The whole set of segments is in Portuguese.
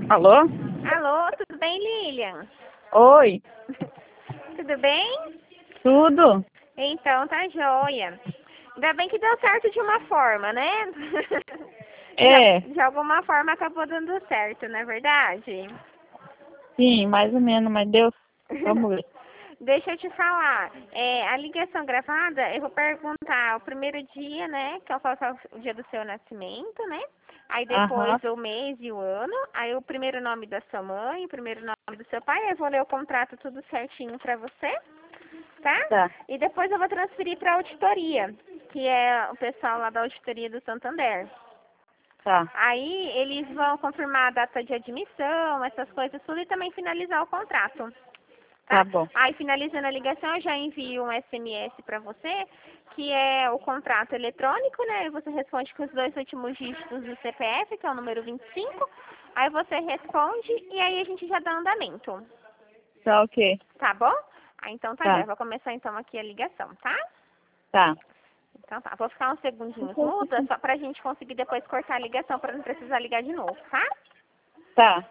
Alô? Alô, tudo bem, Lilian? Oi, Tudo bem? tudo? Então, tá joia. Ainda bem que deu certo de uma forma, né? É, De alguma forma acabou dando certo, não é verdade? sim, mais ou menos, mas Deus, vamos ver. Deixa eu te falar, a ligação gravada, eu vou perguntar o primeiro dia, né, que eu faço o dia do seu nascimento, né? Aí Aham, depois o mês e o ano, aí o primeiro nome da sua mãe, o primeiro nome do seu pai, eu vou ler o contrato tudo certinho pra você, tá? tá, E depois eu vou transferir pra auditoria, que é o pessoal lá da auditoria do Santander. tá, Aí eles vão confirmar a data de admissão, essas coisas tudo, e também finalizar o contrato. tá Tá? bom. Aí, finalizando a ligação, eu já envio um SMS para você, que é o contrato eletrônico, né? E você responde com os 2 últimos dígitos do CPF, que é o número 25. Aí você responde e aí a gente já dá andamento. Tá ok, Tá bom? Ah, então tá já. tá, Vou começar então aqui a ligação, tá? tá. Então tá. Vou ficar uns segundinhos muda, só pra gente conseguir depois cortar a ligação para não precisar ligar de novo, tá? Tá.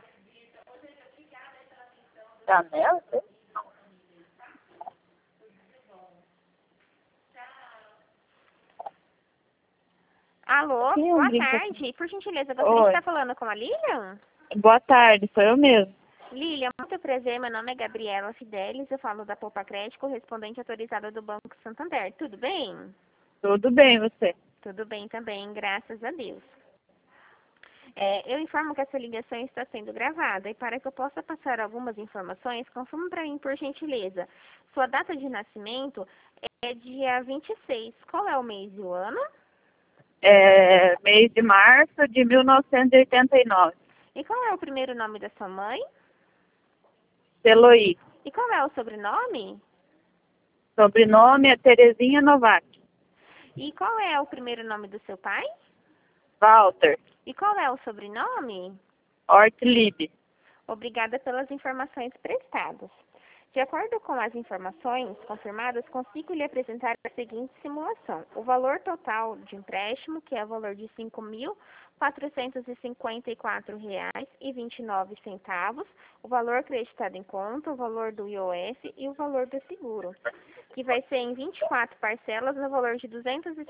Tá nela? Alô, Quem é um boa brinco aqui? tarde. Por gentileza, gostaria de Oi, estar falando com a Lilian? boa tarde, sou eu mesmo. Lilian, muito prazer, meu nome é Gabriela Fidelis, eu falo da Poupa Crédito, correspondente autorizada do Banco Santander. Tudo bem? Tudo bem, você? Tudo bem também, graças a Deus. Eu informo que essa ligação está sendo gravada e para que eu possa passar algumas informações, confirme para mim, por gentileza. Sua data de nascimento é dia 26. Qual é o mês e o ano? É mês de março de 1989. E qual é o primeiro nome da sua mãe? Eloí. E qual é o sobrenome? Sobrenome é Terezinha Novak. E qual é o primeiro nome do seu pai? Walter. E qual é o sobrenome? Ortlib. Obrigada pelas informações prestadas. De acordo com as informações confirmadas, consigo lhe apresentar a seguinte simulação. O valor total de empréstimo, que é o valor de R$ 5.454,29, o valor acreditado em conta, o valor do IOF e o valor do seguro, que vai ser em 24 parcelas no valor de R$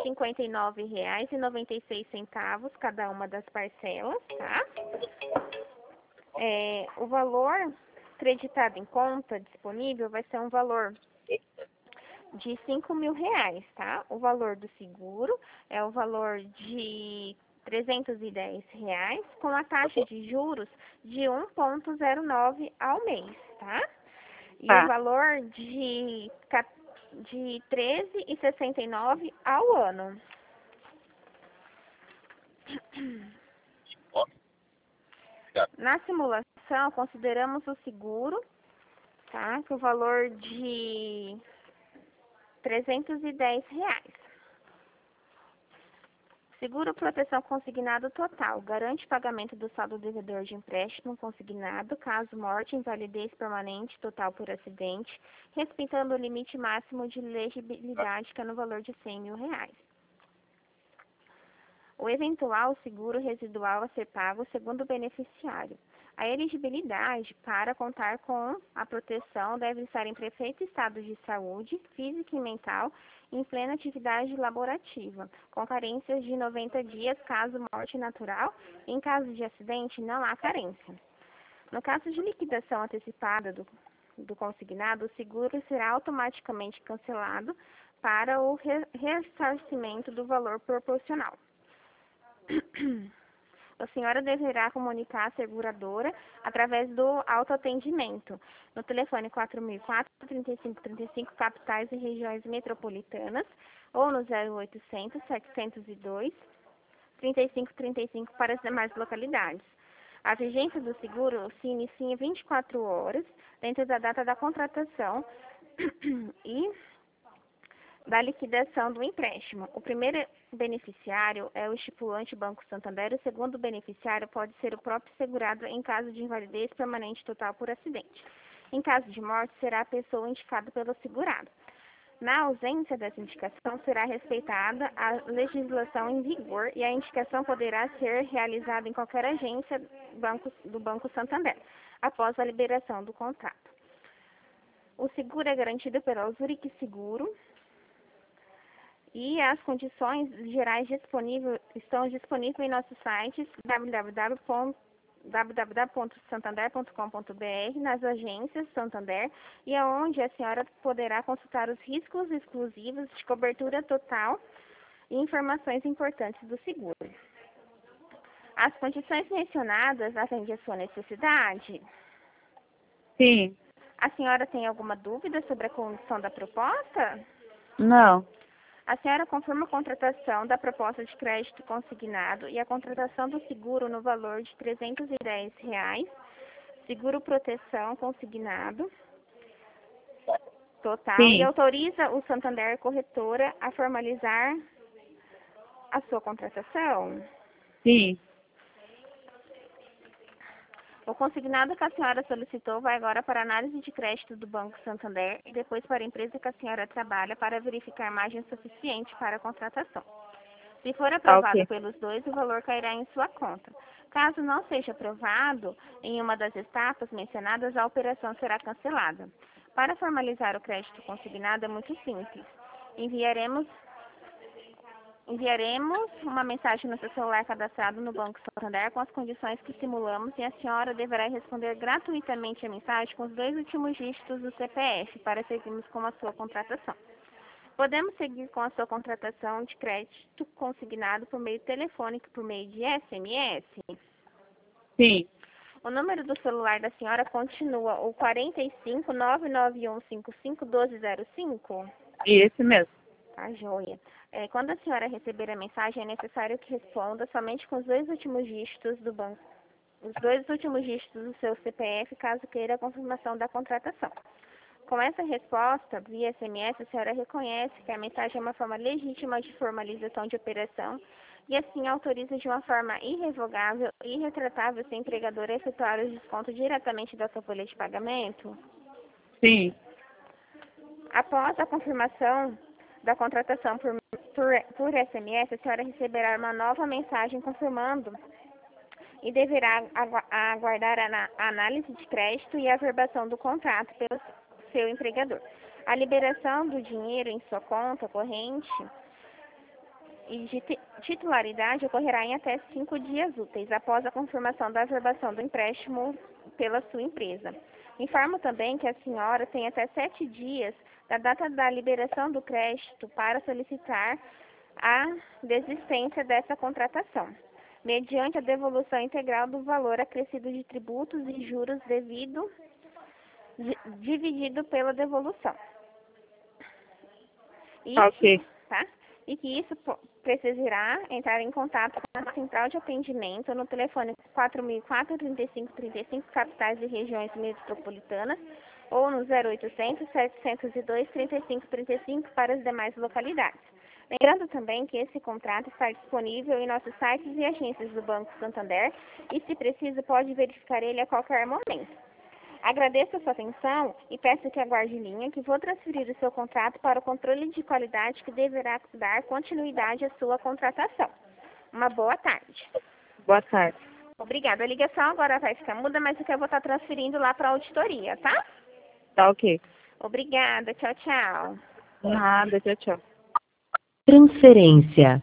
259,96 cada uma das parcelas, tá? O valor acreditado em conta disponível vai ser um valor de R$ 5.000, tá? O valor do seguro é o valor de R$ 310, com a taxa de juros de 1,09 ao mês, tá? E o Tá, valor de R$ 13,69 ao ano. Na simulação, consideramos o seguro, tá? Com o valor de R$ 310. Seguro proteção consignado total. Garante pagamento do saldo devedor de empréstimo consignado, caso morte, invalidez permanente total por acidente, respeitando o limite máximo de legibilidade, que é no valor de R$ 100.000. O eventual seguro residual a ser pago segundo o beneficiário. A elegibilidade para contar com a proteção deve estar em perfeito estado de saúde, física e mental, em plena atividade laborativa, com carências de 90 dias caso morte natural. Em caso de acidente, não há carência. No caso de liquidação antecipada do consignado, o seguro será automaticamente cancelado para o ressarcimento do valor proporcional. A senhora deverá comunicar à seguradora através do autoatendimento no telefone 4004-3535, capitais e regiões metropolitanas, ou no 0800-702-3535 para as demais localidades. A vigência do seguro se inicia em 24 horas, dentro da data da contratação e da liquidação do empréstimo. O primeiro beneficiário é o estipulante Banco Santander, o segundo beneficiário pode ser o próprio segurado em caso de invalidez permanente total por acidente. Em caso de morte, será a pessoa indicada pelo segurado. Na ausência dessa indicação, será respeitada a legislação em vigor e a indicação poderá ser realizada em qualquer agência do Banco Santander, após a liberação do contrato. O seguro é garantido pela Zurich Seguro e as condições gerais estão disponíveis em nossos sites www.santander.com.br, nas agências Santander, e aonde a senhora poderá consultar os riscos exclusivos de cobertura total e informações importantes do seguro. As condições mencionadas atendem à sua necessidade? Sim. A senhora tem alguma dúvida sobre a condição da proposta? Não. A senhora confirma a contratação da proposta de crédito consignado e a contratação do seguro no valor de R$ 310, seguro proteção consignado total, e Sim. autoriza o Santander Corretora a formalizar a sua contratação? Sim. O consignado que a senhora solicitou vai agora para a análise de crédito do Banco Santander e depois para a empresa que a senhora trabalha para verificar margem suficiente para a contratação. Se for aprovado Ok. pelos dois, o valor cairá em sua conta. Caso não seja aprovado em uma das etapas mencionadas, a operação será cancelada. Para formalizar o crédito consignado é muito simples. Enviaremos uma mensagem no seu celular cadastrado no Banco Santander com as condições que simulamos e a senhora deverá responder gratuitamente a mensagem com os 2 últimos dígitos do CPF para seguirmos com a sua contratação. Podemos seguir com a sua contratação de crédito consignado por meio telefônico e por meio de SMS? Sim. O número do celular da senhora continua o 45 99155 1205? Isso mesmo. Tá, joia. Quando a senhora receber a mensagem, é necessário que responda somente com os 2 últimos dígitos do banco, os 2 últimos dígitos do seu CPF, caso queira a confirmação da contratação. Com essa resposta, via SMS, a senhora reconhece que a mensagem é uma forma legítima de formalização de operação e assim autoriza de uma forma irrevogável e irretratável seu empregador a efetuar o desconto diretamente da sua folha de pagamento? Sim. Após a confirmação da contratação por SMS, a senhora receberá uma nova mensagem confirmando e deverá aguardar a análise de crédito e a averbação do contrato pelo seu empregador. A liberação do dinheiro em sua conta corrente e de titularidade ocorrerá em até 5 dias úteis após a confirmação da averbação do empréstimo pela sua empresa. Informo também que a senhora tem até 7 dias da data da liberação do crédito para solicitar a desistência dessa contratação, mediante a devolução integral do valor acrescido de tributos e juros dividido pela devolução. Ok. Tá? E que isso precisará entrar em contato com a central de atendimento no telefone 4004-3535, capitais e regiões metropolitanas, ou no 0800-702-3535 para as demais localidades. Lembrando também que esse contrato está disponível em nossos sites e agências do Banco Santander e, se preciso, pode verificar ele a qualquer momento. Agradeço a sua atenção e peço que aguarde em linha que vou transferir o seu contrato para o controle de qualidade que deverá dar continuidade à sua contratação. Uma boa tarde. Boa tarde. Obrigada. A ligação agora vai ficar muda, mas eu vou estar transferindo lá para a auditoria, tá? Tá ok. Obrigada. Tchau, tchau. Nada. Tchau, tchau. Transferência.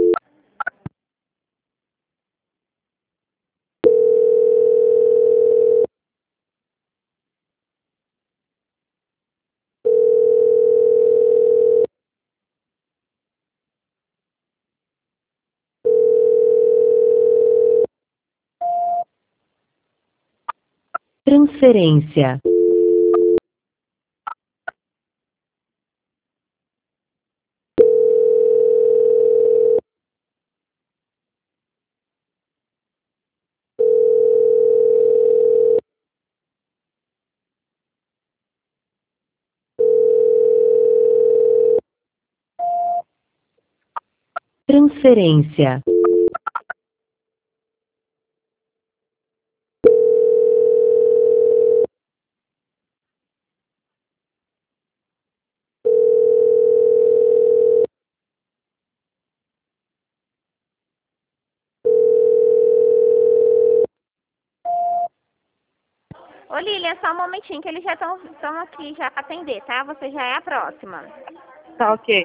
Transferência. Transferência. Lilian, só um momentinho que eles já estão aqui já para atender, tá? Você já é a próxima. Tá ok.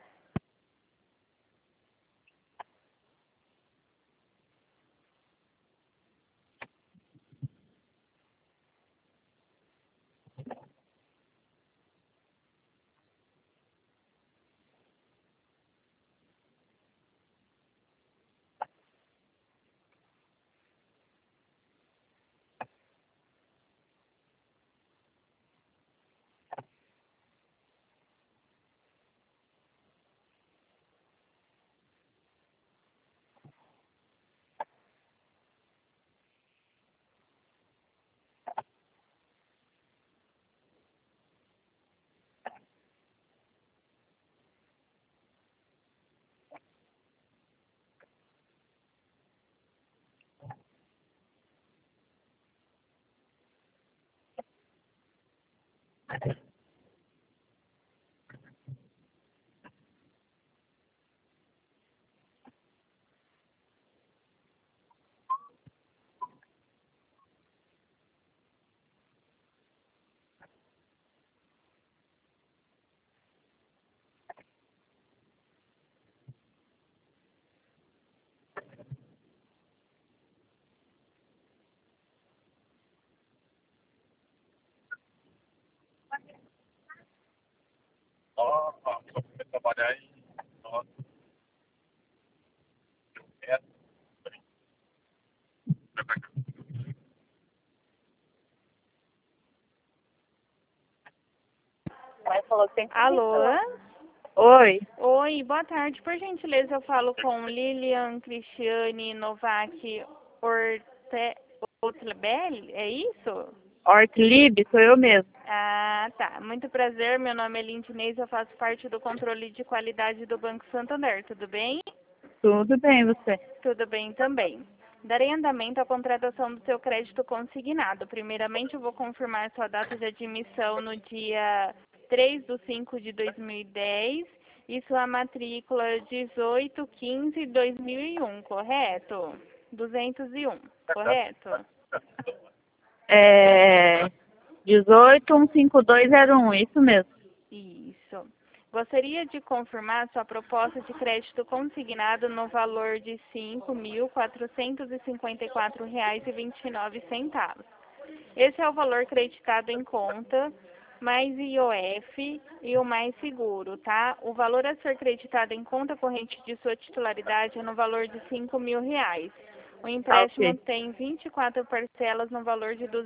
Mas falou que tem que Alô? Oi. Oi, boa tarde. Por gentileza, eu falo com Lilian Cristiane Novak Ortlebel, é isso? Ortlib, sou eu mesmo. Ah, tá. Muito prazer, meu nome é Lindinês, eu faço parte do controle de qualidade do Banco Santander, tudo bem? Tudo bem, você? Tudo bem também. Darei andamento à contratação do seu crédito consignado. Primeiramente, eu vou confirmar sua data de admissão no dia 3/5/2010 e sua matrícula 1815/2001, correto? 201, correto? É 1815201, isso mesmo. Isso. Gostaria de confirmar sua proposta de crédito consignado no valor de R$ 5.454,29. Esse é o valor creditado em conta, mais IOF e o mais seguro, tá? O valor a ser creditado em conta corrente de sua titularidade é no valor de R$ 5.000. O Tá empréstimo ok. tem 24 parcelas no valor de R$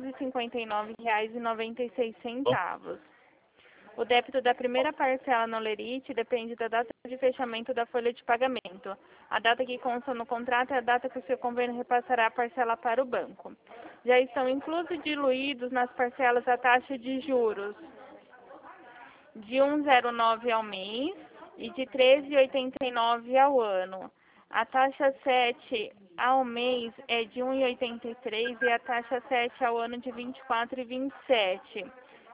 259,96. O débito da primeira parcela no Lerite depende da data de fechamento da folha de pagamento. A data que consta no contrato é a data que o seu convênio repassará a parcela para o banco. Já estão inclusos e diluídos nas parcelas a taxa de juros de 1,09 ao mês e de 13,89 ao ano. A taxa 7 ao mês é de 1,83 e a taxa 7 ao ano de 24,27.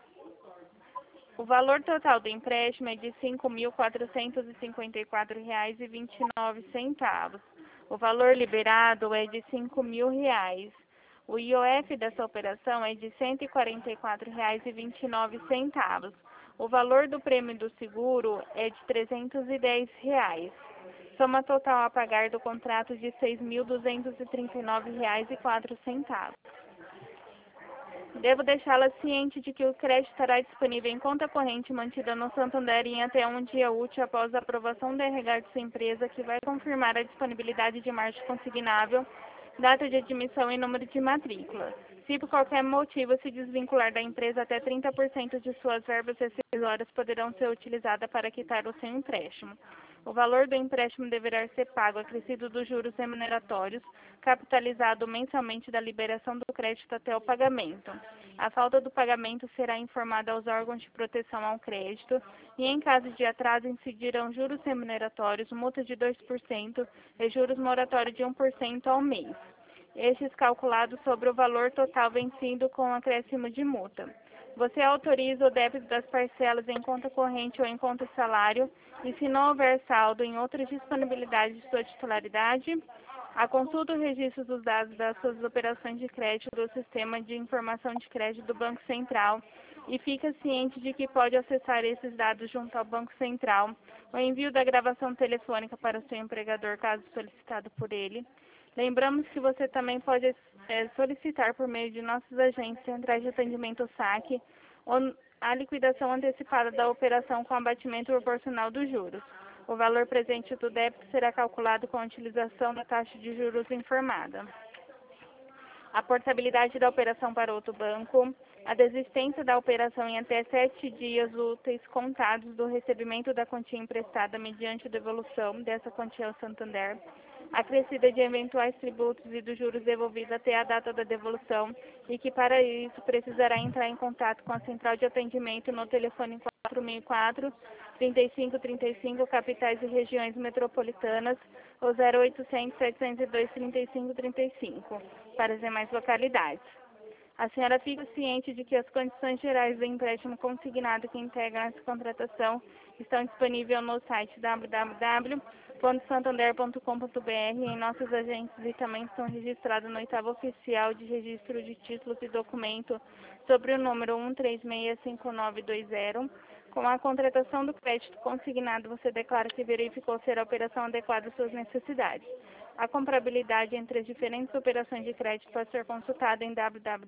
O valor total do empréstimo é de R$ 5.454,29. O valor liberado é de R$ 5.000. O IOF dessa operação é de R$ 144,29. O valor do prêmio do seguro é de R$ 310. Soma total a pagar do contrato de R$ 6.239,04. Devo deixá-la ciente de que o crédito estará disponível em conta corrente mantida no Santander em até um dia útil após a aprovação do RH de sua empresa, que vai confirmar a disponibilidade de margem consignável, data de admissão e número de matrícula. Se por qualquer motivo se desvincular da empresa, até 30% de suas verbas rescisórias poderão ser utilizadas para quitar o seu empréstimo. O valor do empréstimo deverá ser pago acrescido dos juros remuneratórios, capitalizado mensalmente da liberação do crédito até o pagamento. A falta do pagamento será informada aos órgãos de proteção ao crédito e, em caso de atraso, incidirão juros remuneratórios, multa de 2% e juros moratórios de 1% ao mês. Estes calculados sobre o valor total vencido com acréscimo de multa. Você autoriza o débito das parcelas em conta corrente ou em conta salário e, se não houver saldo em outras disponibilidades de sua titularidade, A consulta o registro dos dados das suas operações de crédito do Sistema de Informação de Crédito do Banco Central e fica ciente de que pode acessar esses dados junto ao Banco Central. O envio da gravação telefônica para seu empregador, caso solicitado por ele. Lembramos que você também pode solicitar por meio de nossos agentes centrais de atendimento SAC a liquidação antecipada da operação com abatimento proporcional dos juros. O valor presente do débito será calculado com a utilização da taxa de juros informada. A portabilidade da operação para outro banco, a desistência da operação em até 7 dias úteis contados do recebimento da quantia emprestada mediante devolução dessa quantia ao Santander, a crescida de eventuais tributos e dos juros devolvidos até a data da devolução e que para isso precisará entrar em contato com a central de atendimento no telefone 4004-3535, capitais e regiões metropolitanas, ou 0800-702-3535, para as demais localidades. A senhora fica ciente de que as condições gerais do empréstimo consignado que integram essa contratação estão disponíveis no site www.santander.com.br em nossos agentes e também estão registrados no 8º Oficial de Registro de Títulos e Documento sobre o número 1365920. Com a contratação do crédito consignado, você declara que verificou ser a operação adequada às suas necessidades. A comparabilidade entre as diferentes operações de crédito pode ser consultada em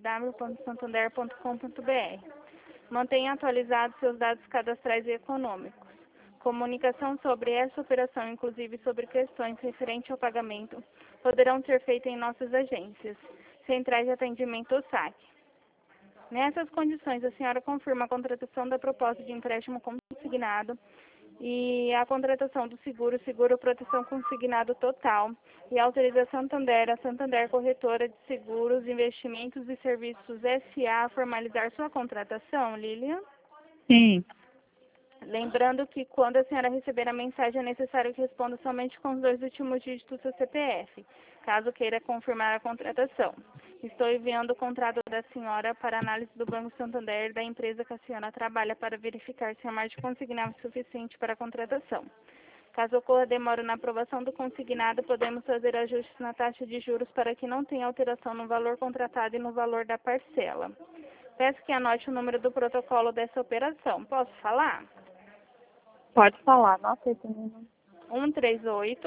www.santander.com.br. Mantenha atualizados seus dados cadastrais e econômicos. Comunicação sobre essa operação, inclusive sobre questões referentes ao pagamento, poderão ser feitas em nossas agências, centrais de atendimento ou SAC. Nessas condições, a senhora confirma a contratação da proposta de empréstimo consignado e a contratação do seguro proteção consignado total e autoriza a Santander Corretora de Seguros, Investimentos e Serviços S.A. a formalizar sua contratação, Lilian? Sim. Lembrando que quando a senhora receber a mensagem é necessário que responda somente com os 2 últimos dígitos do seu CPF, caso queira confirmar a contratação. Estou enviando o contrato da senhora para análise do Banco Santander da empresa que a senhora trabalha para verificar se a margem consignada é suficiente para a contratação. Caso ocorra demora na aprovação do consignado, podemos fazer ajustes na taxa de juros para que não tenha alteração no valor contratado e no valor da parcela. Peço que anote o número do protocolo dessa operação. Posso falar? Pode falar. Anota aí também. 138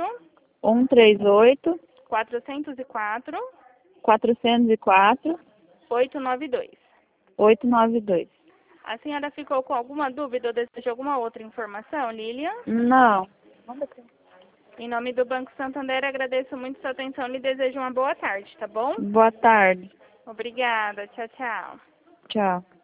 138 404 404 892. 892. A senhora ficou com alguma dúvida ou deseja alguma outra informação, Lilian? Não. Em nome do Banco Santander, agradeço muito sua atenção e lhe desejo uma boa tarde, tá bom? Boa tarde. Obrigada. Tchau, tchau. Tchau.